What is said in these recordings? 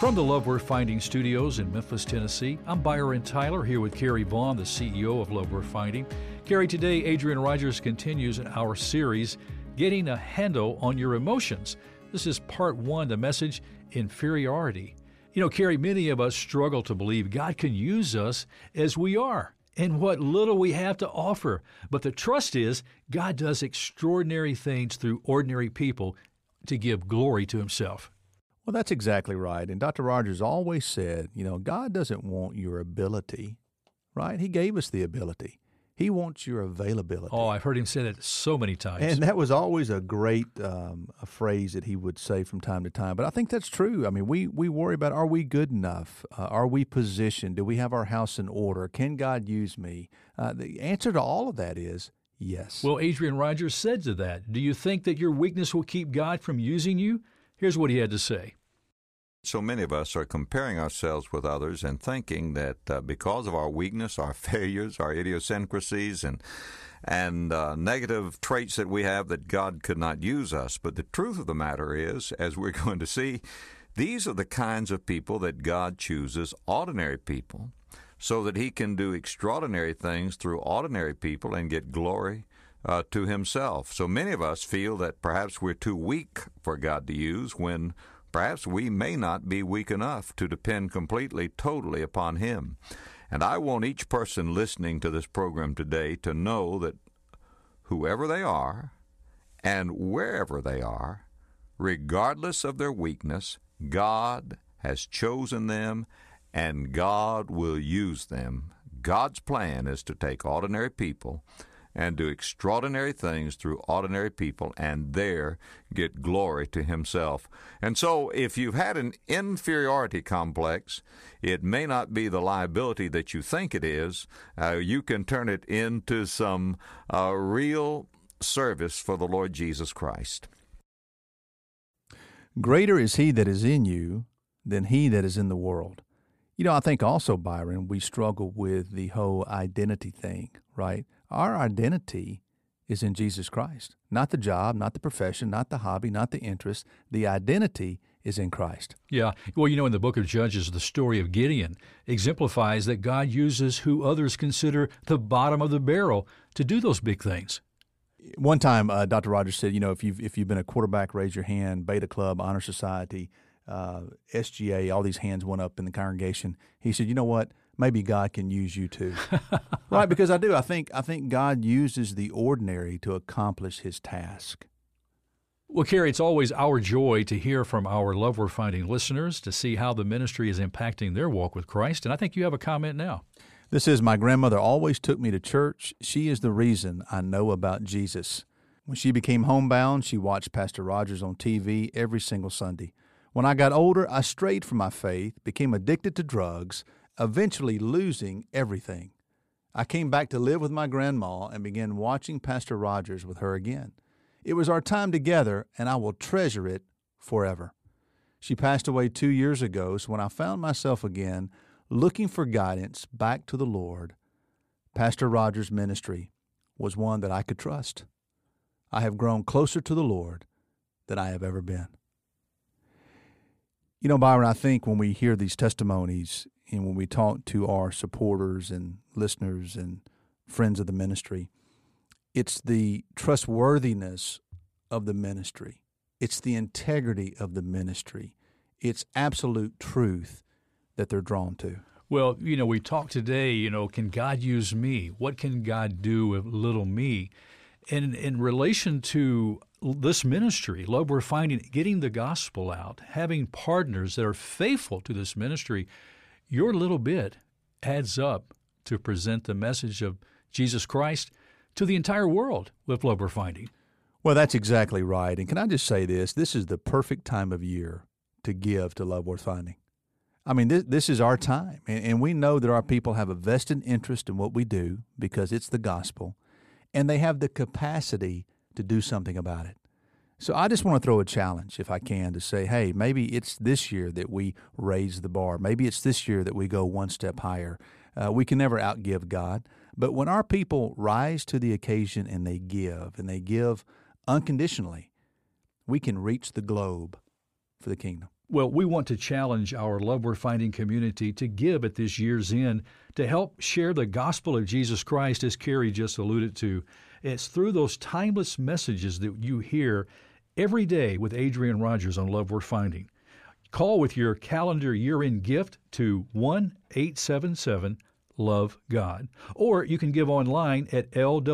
From the Love Worth Finding Studios in Memphis, Tennessee, I'm Byron Tyler here with Carrie Vaughn, the CEO of Love Worth Finding. Carrie, today Adrian Rogers continues our series, Getting a Handle on Your Emotions. This is part one, the message, Inferiority. You know, Carrie, many of us struggle to believe God can use us as we are and what little we have to offer. But the trust is God does extraordinary things through ordinary people to give glory to Himself. Well, that's exactly right. And Dr. Rogers always said, God doesn't want your ability, right? He gave us the ability. He wants your availability. Oh, I've heard him say that so many times. And that was always a great a phrase that he would say from time to time. But I think that's true. I mean, we worry about, are we good enough? Are we positioned? Do we have our house in order? Can God use me? The answer to all of that is yes. Well, Adrian Rogers said to that, do you think that your weakness will keep God from using you? Here's what he had to say. So many of us are comparing ourselves with others and thinking that because of our weakness, our failures, our idiosyncrasies, and negative traits that we have, that God could not use us. But the truth of the matter is, as we're going to see, these are the kinds of people that God chooses, ordinary people, so that He can do extraordinary things through ordinary people and get glory to Himself. So many of us feel that perhaps we're too weak for God to use, when perhaps we may not be weak enough to depend completely, totally upon Him. And I want each person listening to this program today to know that whoever they are and wherever they are, regardless of their weakness, God has chosen them and God will use them. God's plan is to take ordinary people and do extraordinary things through ordinary people, and there get glory to Himself. And so if you've had an inferiority complex, it may not be the liability that you think it is. You can turn it into some real service for the Lord Jesus Christ. Greater is He that is in you than he that is in the world. I think also, Byron, we struggle with the whole identity thing, right? Our identity is in Jesus Christ, not the job, not the profession, not the hobby, not the interest. The identity is in Christ. Yeah. Well, in the book of Judges, the story of Gideon exemplifies that God uses who others consider the bottom of the barrel to do those big things. One time, Dr. Rogers said, if you've been a quarterback, raise your hand, Beta Club, Honor Society, SGA, all these hands went up in the congregation. He said, you know what? Maybe God can use you too. Right, because I do. I think God uses the ordinary to accomplish His task. Well, Carrie, it's always our joy to hear from our Love Worth Finding listeners, to see how the ministry is impacting their walk with Christ. And I think you have a comment now. This is, my grandmother always took me to church. She is the reason I know about Jesus. When she became homebound, she watched Pastor Rogers on TV every single Sunday. When I got older, I strayed from my faith, became addicted to drugs, eventually losing everything. I came back to live with my grandma and began watching Pastor Rogers with her again. It was our time together, and I will treasure it forever. She passed away 2 years ago, so when I found myself again looking for guidance back to the Lord, Pastor Rogers' ministry was one that I could trust. I have grown closer to the Lord than I have ever been. Byron, I think when we hear these testimonies and when we talk to our supporters and listeners and friends of the ministry, it's the trustworthiness of the ministry. It's the integrity of the ministry. It's absolute truth that they're drawn to. Well, we talked today, can God use me? What can God do with little me? And in relation to this ministry, Love Worth Finding, getting the gospel out, having partners that are faithful to this ministry, your little bit adds up to present the message of Jesus Christ to the entire world with Love Worth Finding. Well, that's exactly right. And can I just say this? This is the perfect time of year to give to Love Worth Finding. I mean, this is our time. And we know that our people have a vested interest in what we do because it's the gospel, and they have the capacity to do something about it. So I just want to throw a challenge, if I can, to say, hey, maybe it's this year that we raise the bar. Maybe it's this year that we go one step higher. We can never outgive God. But when our people rise to the occasion and they give unconditionally, we can reach the globe for the kingdom. Well, we want to challenge our Love Worth Finding community to give at this year's end to help share the gospel of Jesus Christ, as Carrie just alluded to. It's through those timeless messages that you hear every day with Adrian Rogers on Love Worth Finding. Call with your calendar year-end gift to 1-877-LOVE-GOD. Or you can give online at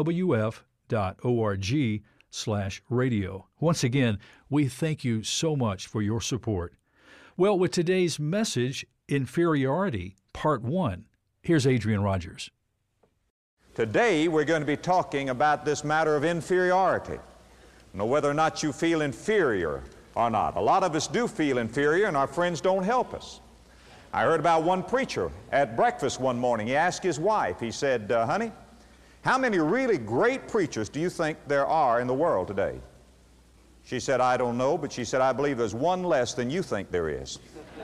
lwf.org/radio. Once again, we thank you so much for your support. Well, with today's message, Inferiority, Part 1, here's Adrian Rogers. Today, we're going to be talking about this matter of inferiority. Whether or not you feel inferior or not. A lot of us do feel inferior, and our friends don't help us. I heard about one preacher at breakfast one morning. He asked his wife, he said, honey, how many really great preachers do you think there are in the world today? She said, I don't know, but she said, I believe there's one less than you think there is.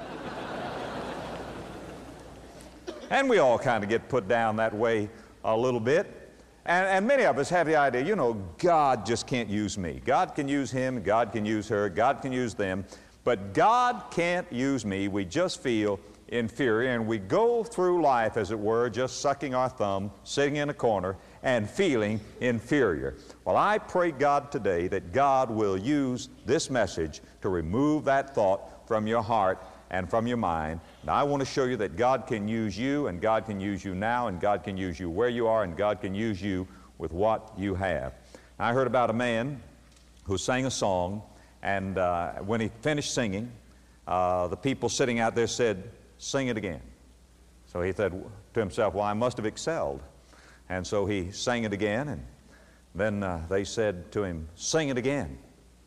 And we all kind of get put down that way a little bit. And many of us have the idea, you know, God just can't use me. God can use him, God can use her, God can use them, but God can't use me. We just feel inferior, and we go through life, as it were, just sucking our thumb, sitting in a corner, and feeling inferior. Well, I pray God today that God will use this message to remove that thought from your heart and from your mind. Now, I want to show you that God can use you, and God can use you now, and God can use you where you are, and God can use you with what you have. I heard about a man who sang a song, and when he finished singing, the people sitting out there said, sing it again. So he said to himself, well, I must have excelled. And so he sang it again, and then they said to him, sing it again.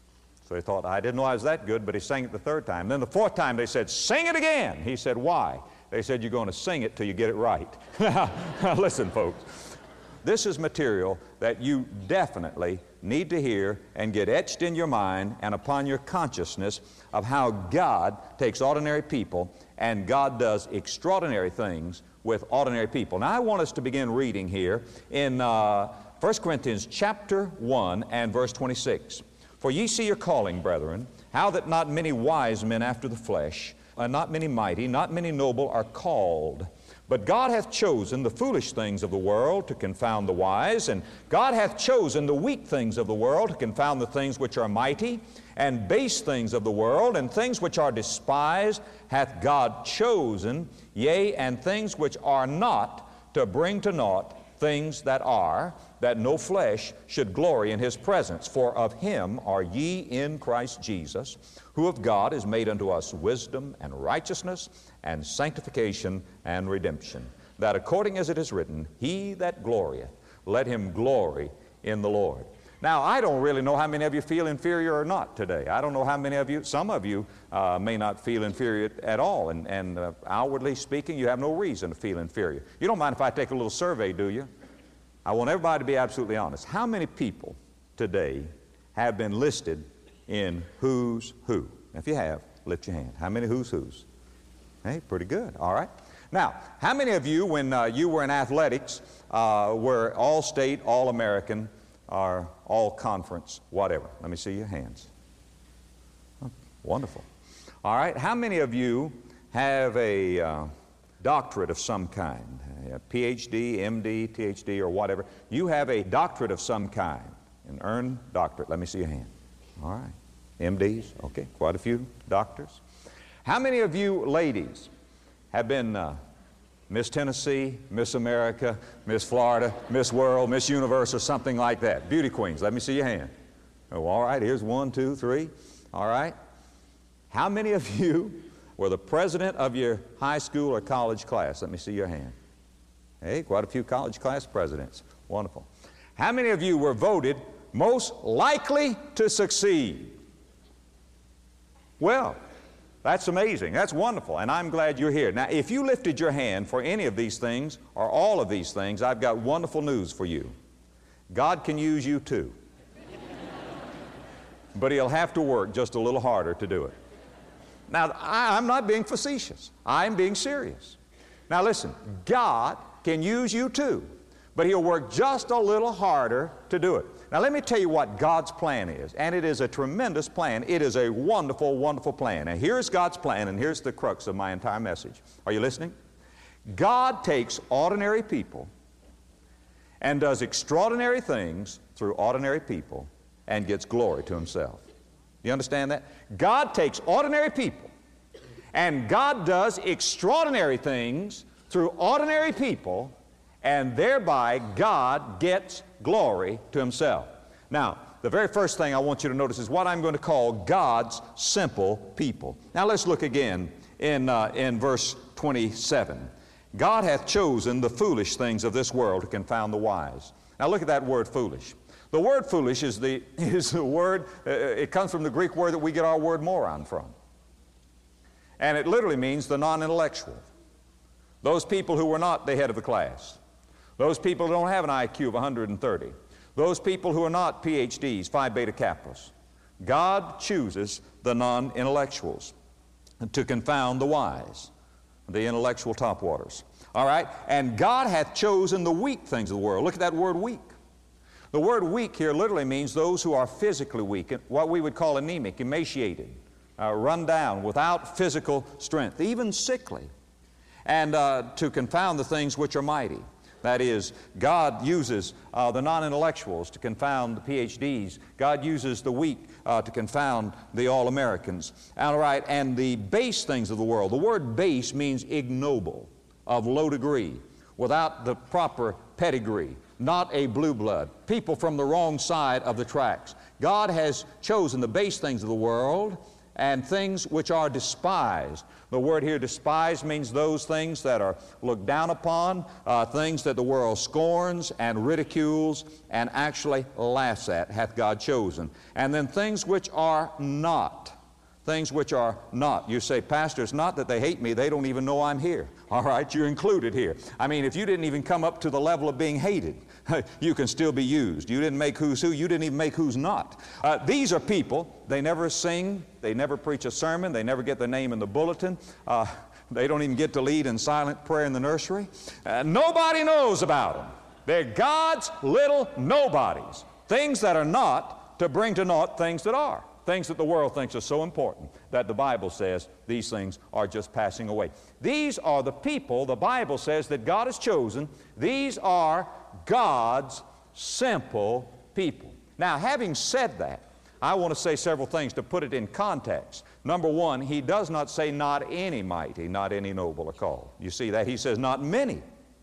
So he thought, I didn't know I was that good, but he sang it the third time. Then the fourth time they said, sing it again. He said, why? They said, you're going to sing it till you get it right. Now, listen, folks. This is material that you definitely need to hear and get etched in your mind and upon your consciousness of how God takes ordinary people and God does extraordinary things with ordinary people. Now, I want us to begin reading here in 1 Corinthians chapter 1 and verse 26. For ye see your calling, brethren, how that not many wise men after the flesh, and not many mighty, not many noble are called. But God hath chosen the foolish things of the world to confound the wise, and God hath chosen the weak things of the world to confound the things which are mighty, and base things of the world, and things which are despised hath God chosen, yea, and things which are not, to bring to naught things that are, that no flesh should glory in his presence. For of him are ye in Christ Jesus, who of God is made unto us wisdom and righteousness and sanctification and redemption, that according as it is written, he that glorieth, let him glory in the Lord. Now, I don't really know how many of you feel inferior or not today. I don't know how many of you, some of you may not feel inferior at all, and outwardly speaking, you have no reason to feel inferior. You don't mind if I take a little survey, do you? I want everybody to be absolutely honest. How many people today have been listed in Who's Who? If you have, lift your hand. How many Who's Who's? Hey, pretty good. All right. Now, how many of you, when you were in athletics, were all-state, all-American, or all-conference, whatever? Let me see your hands. Oh, wonderful. All right. How many of you have a doctorate of some kind? A PhD, MD, THD, or whatever. You have a doctorate of some kind, an earned doctorate. Let me see your hand. All right. MDs, okay, quite a few doctors. How many of you ladies have been Miss Tennessee, Miss America, Miss Florida, Miss World, Miss Universe, or something like that? Beauty queens, let me see your hand. Oh, all right, here's 1, 2, 3. All right. How many of you were the president of your high school or college class? Let me see your hand. Hey, quite a few college class presidents. Wonderful. How many of you were voted most likely to succeed? Well, that's amazing. That's wonderful, and I'm glad you're here. Now, if you lifted your hand for any of these things or all of these things, I've got wonderful news for you. God can use you too. But He'll have to work just a little harder to do it. Now, I'm not being facetious. I'm being serious. Now, listen, God can use you too, but He'll work just a little harder to do it. Now let me tell you what God's plan is, and it is a tremendous plan. It is a wonderful, wonderful plan. And here's God's plan, and here's the crux of my entire message. Are you listening? God takes ordinary people and does extraordinary things through ordinary people and gets glory to Himself. You understand that? God takes ordinary people and God does extraordinary things through ordinary people, and thereby God gets glory to Himself. Now, the very first thing I want you to notice is what I'm going to call God's simple people. Now let's look again in verse 27. God hath chosen the foolish things of this world to confound the wise. Now look at that word foolish. The word foolish is the word, it comes from the Greek word that we get our word moron from. And it literally means the non-intellectual. Those people who were not the head of the class. Those people who don't have an IQ of 130. Those people who are not PhDs, Phi Beta Kappas. God chooses the non-intellectuals to confound the wise, the intellectual topwaters. All right? And God hath chosen the weak things of the world. Look at that word weak. The word weak here literally means those who are physically weak, what we would call anemic, emaciated, run down, without physical strength, even sickly, and to confound the things which are mighty. That is, God uses the non-intellectuals to confound the PhDs. God uses the weak to confound the all-Americans. All right, and the base things of the world. The word base means ignoble, of low degree, without the proper pedigree, not a blue blood, people from the wrong side of the tracks. God has chosen the base things of the world and things which are despised. The word here despised means those things that are looked down upon, things that the world scorns and ridicules and actually laughs at, hath God chosen. And then things which are not. Things which are not. You say, Pastor, it's not that they hate me, they don't even know I'm here. All right, you're included here. I mean, if you didn't even come up to the level of being hated, you can still be used. You didn't make who's who, you didn't even make who's not. These are people, they never sing, they never preach a sermon, they never get their name in the bulletin, they don't even get to lead in silent prayer in the nursery. Nobody knows about them. They're God's little nobodies. Things that are not to bring to naught things that are. Things that the world thinks are so important that the Bible says these things are just passing away. These are the people the Bible says that God has chosen. These are God's simple people. Now, having said that, I want to say several things to put it in context. Number one, He does not say not any mighty, not any noble are called. You see that? He says not many.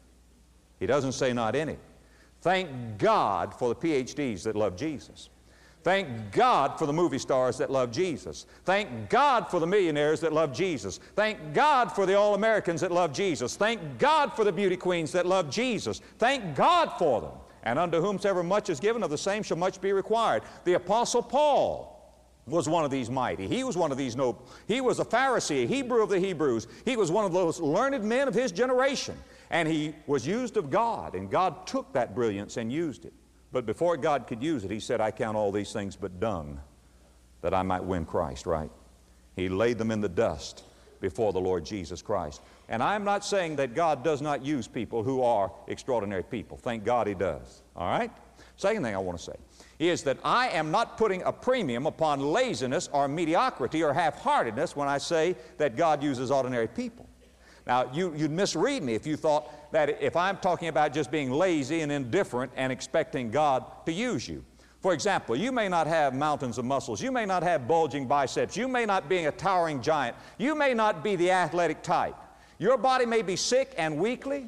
He doesn't say not any. Thank God for the PhDs that love Jesus. Thank God for the movie stars that love Jesus. Thank God for the millionaires that love Jesus. Thank God for the all-Americans that love Jesus. Thank God for the beauty queens that love Jesus. Thank God for them. And unto whomsoever much is given, of the same shall much be required. The Apostle Paul was one of these mighty. He was one of these noble. He was a Pharisee, a Hebrew of the Hebrews. He was one of those learned men of his generation. And he was used of God, and God took that brilliance and used it. But before God could use it, He said, I count all these things but dung, that I might win Christ, right? He laid them in the dust before the Lord Jesus Christ. And I'm not saying that God does not use people who are extraordinary people. Thank God He does, all right? Second thing I want to say is that I am not putting a premium upon laziness or mediocrity or half-heartedness when I say that God uses ordinary people. Now, you'd misread me if you thought that if I'm talking about just being lazy and indifferent and expecting God to use you. For example, you may not have mountains of muscles. You may not have bulging biceps. You may not be a towering giant. You may not be the athletic type. Your body may be sick and weakly.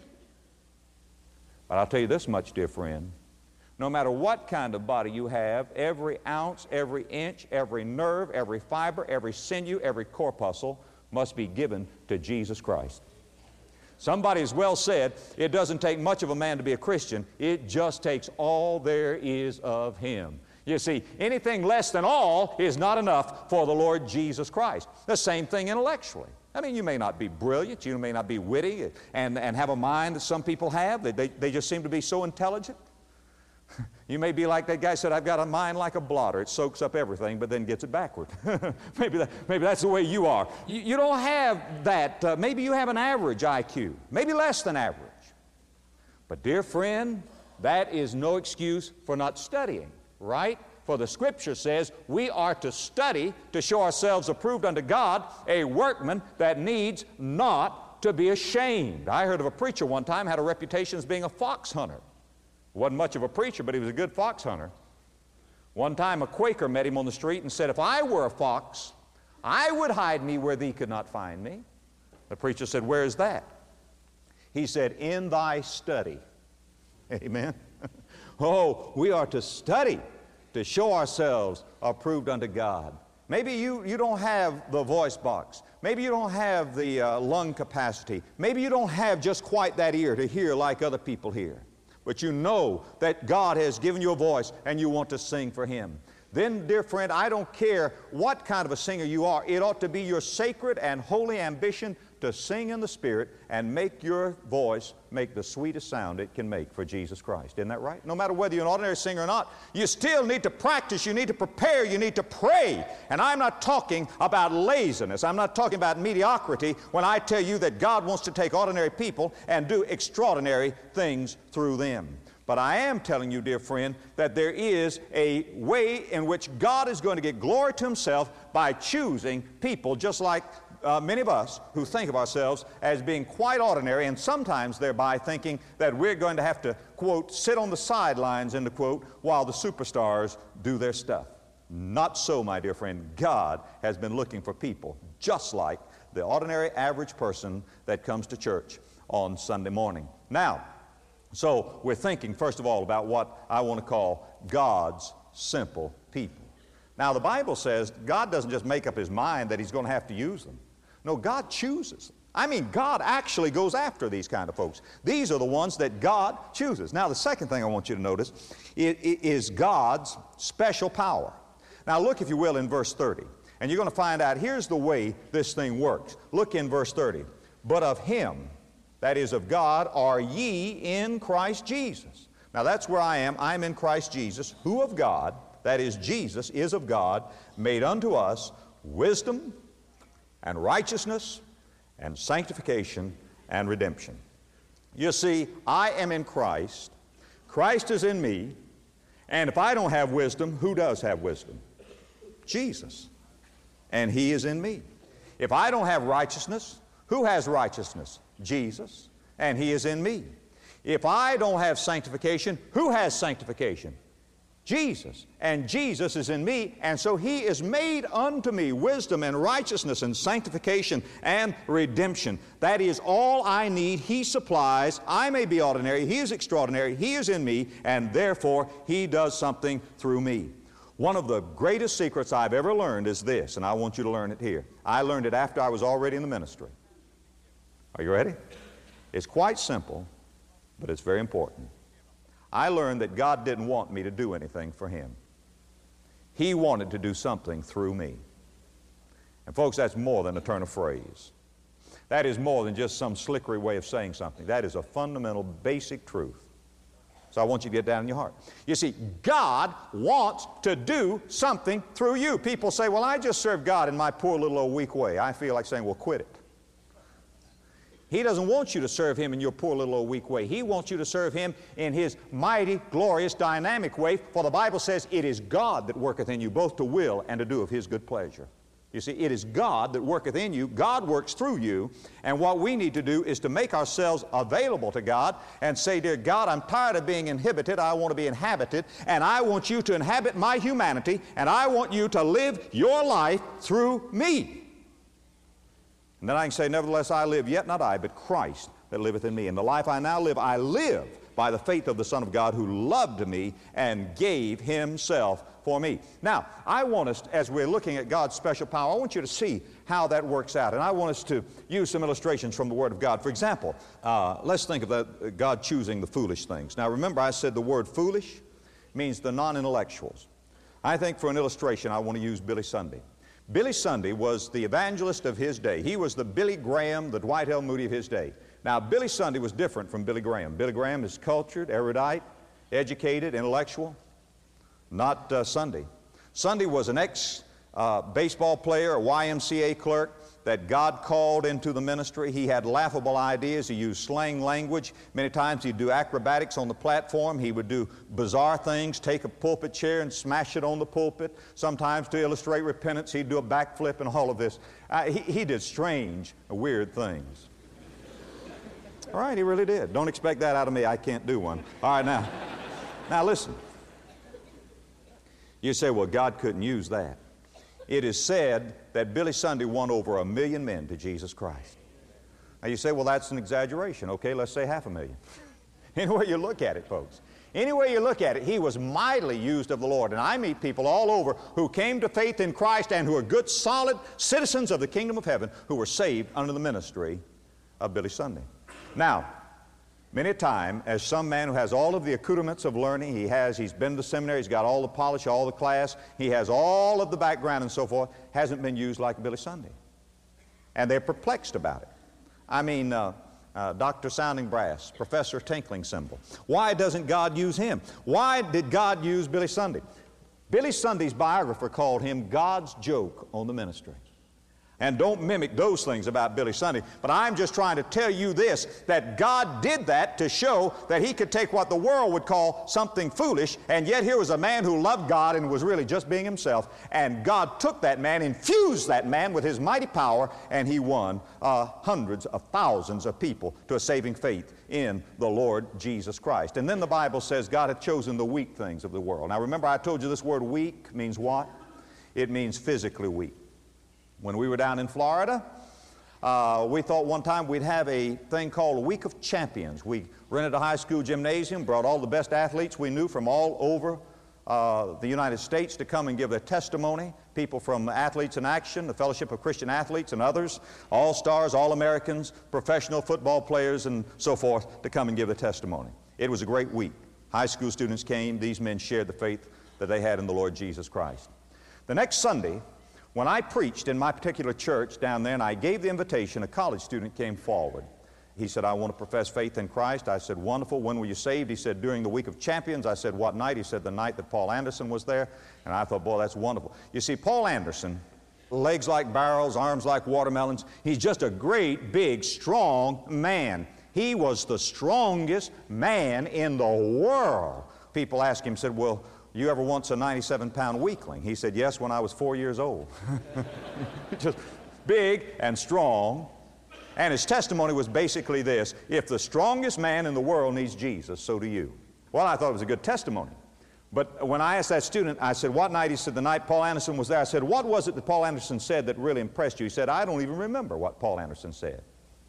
But I'll tell you this much, dear friend. No matter what kind of body you have, every ounce, every inch, every nerve, every fiber, every sinew, every corpuscle must be given to Jesus Christ. Somebody has well said, it doesn't take much of a man to be a Christian. It just takes all there is of Him. You see, anything less than all is not enough for the Lord Jesus Christ. The same thing intellectually. I mean, you may not be brilliant, you may not be witty and have a mind that some people have. They just seem to be so intelligent. You may be like that guy said, I've got a mind like a blotter. It soaks up everything, but then gets it backward. maybe that's the way you are. You don't have that. Maybe you have an average IQ, maybe less than average. But dear friend, that is no excuse for not studying. right? For the Scripture says we are to study to show ourselves approved unto God, a workman that needs not to be ashamed. I heard of a preacher one time had a reputation as being a fox hunter. Wasn't much of a preacher, but he was a good fox hunter. One time a Quaker met him on the street and said, "If I were a fox, I would hide me where thee could not find me." The preacher said, "Where is that?" He said, "In thy study." Amen. Oh, we are to study to show ourselves approved unto God. Maybe you don't have the voice box. Maybe you don't have the lung capacity. Maybe you don't have just quite that ear to hear like other people hear. But you know that God has given you a voice and you want to sing for Him. Then, dear friend, I don't care what kind of a singer you are. It ought to be your sacred and holy ambition to sing in the Spirit and make your voice make the sweetest sound it can make for Jesus Christ. Isn't that right? No matter whether you're an ordinary singer or not, you still need to practice, you need to prepare, you need to pray. And I'm not talking about laziness. I'm not talking about mediocrity when I tell you that God wants to take ordinary people and do extraordinary things through them. But I am telling you, dear friend, that there is a way in which God is going to get glory to Himself by choosing people just like many of us who think of ourselves as being quite ordinary, and sometimes thereby thinking that we're going to have to, quote, sit on the sidelines, end of quote, while the superstars do their stuff. Not so, my dear friend. God has been looking for people just like the ordinary average person that comes to church on Sunday morning. Now, so we're thinking, first of all, about what I want to call God's simple people. Now, the Bible says God doesn't just make up His mind that He's going to have to use them. No, God chooses them. I mean, God actually goes after these kind of folks. These are the ones that God chooses. Now, the second thing I want you to notice is God's special power. Now, look, if you will, in verse 30. And you're going to find out, here's the way this thing works. Look in verse 30. But of Him, that is of God, are ye in Christ Jesus. Now that's where I am. I'm in Christ Jesus, who of God, that is Jesus, is of God, made unto us wisdom and righteousness and sanctification and redemption. You see, I am in Christ. Christ is in me. And if I don't have wisdom, who does have wisdom? Jesus. And He is in me. If I don't have righteousness, who has righteousness? Jesus, and He is in me. If I don't have sanctification, who has sanctification? Jesus, and Jesus is in me, and so He is made unto me wisdom and righteousness and sanctification and redemption. That is all I need. He supplies. I may be ordinary. He is extraordinary. He is in me, and therefore He does something through me. One of the greatest secrets I've ever learned is this, and I want you to learn it here. I learned it after I was already in the ministry. Are you ready? It's quite simple, but it's very important. I learned that God didn't want me to do anything for Him. He wanted to do something through me. And folks, that's more than a turn of phrase. That is more than just some slickery way of saying something. That is a fundamental, basic truth. So I want you to get down in your heart. You see, God wants to do something through you. People say, well, I just serve God in my poor little old weak way. I feel like saying, well, quit it. He doesn't want you to serve Him in your poor little old weak way. He wants you to serve Him in His mighty, glorious, dynamic way. For the Bible says it is God that worketh in you both to will and to do of His good pleasure. You see, it is God that worketh in you. God works through you. And what we need to do is to make ourselves available to God and say, dear God, I'm tired of being inhibited. I want to be inhabited. And I want you to inhabit my humanity. And I want you to live your life through me. And then I can say, nevertheless, I live, yet not I, but Christ that liveth in me. And the life I now live, I live by the faith of the Son of God who loved me and gave Himself for me. Now, I want us, as we're looking at God's special power, I want you to see how that works out. And I want us to use some illustrations from the Word of God. For example, let's think of that, God choosing the foolish things. Now, remember I said the word foolish means the non-intellectuals. I think for an illustration, I want to use Billy Sunday. Billy Sunday was the evangelist of his day. He was the Billy Graham, the Dwight L. Moody of his day. Now, Billy Sunday was different from Billy Graham. Billy Graham is cultured, erudite, educated, intellectual. Not Sunday. Sunday was an baseball player, a YMCA clerk that God called into the ministry. He had laughable ideas. He used slang language. Many times he'd do acrobatics on the platform. He would do bizarre things, take a pulpit chair and smash it on the pulpit. Sometimes to illustrate repentance, he'd do a backflip and all of this. He did strange, weird things. All right, he really did. Don't expect that out of me. I can't do one. All right, now listen. You say, well, God couldn't use that. It is said that Billy Sunday won over 1 million men to Jesus Christ. Now you say, well, that's an exaggeration. Okay, let's say 500,000. Any way you look at it, folks. Any way you look at it, he was mightily used of the Lord. And I meet people all over who came to faith in Christ and who are good, solid citizens of the kingdom of heaven who were saved under the ministry of Billy Sunday. Now, many a time, as some man who has all of the accoutrements of learning, he's been to seminary, he's got all the polish, all the class, he has all of the background and so forth, hasn't been used like Billy Sunday. And they're perplexed about it. I mean, Dr. Sounding Brass, Professor Tinkling Cymbal. Why doesn't God use him? Why did God use Billy Sunday? Billy Sunday's biographer called him God's joke on the ministry. And don't mimic those things about Billy Sunday. But I'm just trying to tell you this, that God did that to show that he could take what the world would call something foolish, and yet here was a man who loved God and was really just being himself, and God took that man, infused that man with his mighty power, and he won hundreds of thousands of people to a saving faith in the Lord Jesus Christ. And then the Bible says God had chosen the weak things of the world. Now remember, I told you this word weak means what? It means physically weak. When we were down in Florida, we thought one time we'd have a thing called a Week of Champions. We rented a high school gymnasium, brought all the best athletes we knew from all over the United States to come and give their testimony. People from Athletes in Action, the Fellowship of Christian Athletes and others, All-Stars, All-Americans, professional football players and so forth to come and give their testimony. It was a great week. High school students came. These men shared the faith that they had in the Lord Jesus Christ. The next Sunday, when I preached in my particular church down there and I gave the invitation, a college student came forward. He said, I want to profess faith in Christ. I said, wonderful. When were you saved? He said, during the Week of Champions. I said, what night? He said, the night that Paul Anderson was there. And I thought, boy, that's wonderful. You see, Paul Anderson, legs like barrels, arms like watermelons. He's just a great, big, strong man. He was the strongest man in the world. People asked him, said, well, you ever once a 97-pound weakling? He said, yes, when I was 4 years old. Just big and strong. And his testimony was basically this: if the strongest man in the world needs Jesus, so do you. Well, I thought it was a good testimony. But when I asked that student, I said, what night? He said, the night Paul Anderson was there. I said, what was it that Paul Anderson said that really impressed you? He said, I don't even remember what Paul Anderson said.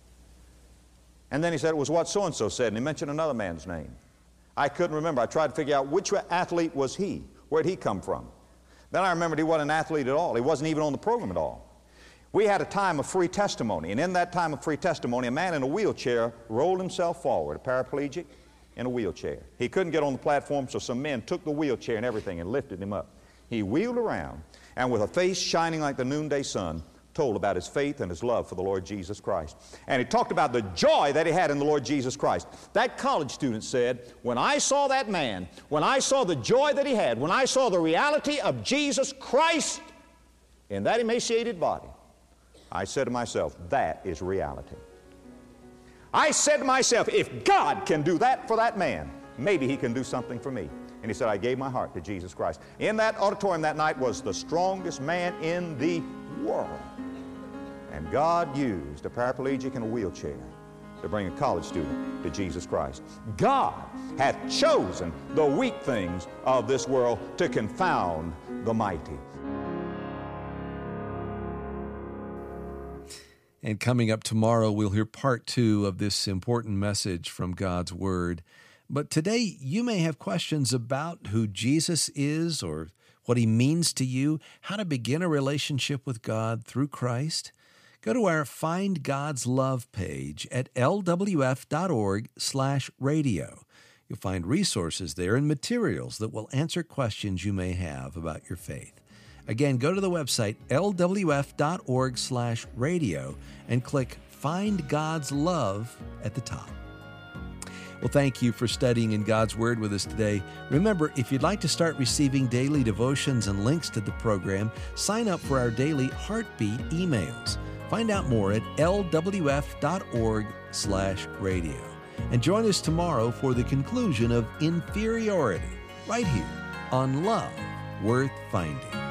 And then he said, it was what so-and-so said, and he mentioned another man's name. I couldn't remember. I tried to figure out which athlete was he. Where'd he come from? Then I remembered he wasn't an athlete at all. He wasn't even on the program at all. We had a time of free testimony, and in that time of free testimony, a man in a wheelchair rolled himself forward, a paraplegic in a wheelchair. He couldn't get on the platform, so some men took the wheelchair and everything and lifted him up. He wheeled around, and with a face shining like the noonday sun, told about his faith and his love for the Lord Jesus Christ. And he talked about the joy that he had in the Lord Jesus Christ. That college student said, when I saw that man, when I saw the joy that he had, when I saw the reality of Jesus Christ in that emaciated body, I said to myself, that is reality. I said to myself, if God can do that for that man, maybe he can do something for me. And he said, I gave my heart to Jesus Christ. In that auditorium that night was the strongest man in the world. And God used a paraplegic in a wheelchair to bring a college student to Jesus Christ. God hath chosen the weak things of this world to confound the mighty. And coming up tomorrow, we'll hear part 2 of this important message from God's Word. But today, you may have questions about who Jesus is or what he means to you, how to begin a relationship with God through Christ. Go to our Find God's Love page at lwf.org/radio. You'll find resources there and materials that will answer questions you may have about your faith. Again, go to the website lwf.org/radio and click Find God's Love at the top. Well, thank you for studying in God's Word with us today. Remember, if you'd like to start receiving daily devotions and links to the program, sign up for our daily Heartbeat emails. Find out more at lwf.org/radio. And join us tomorrow for the conclusion of Inferiority, right here on Love Worth Finding.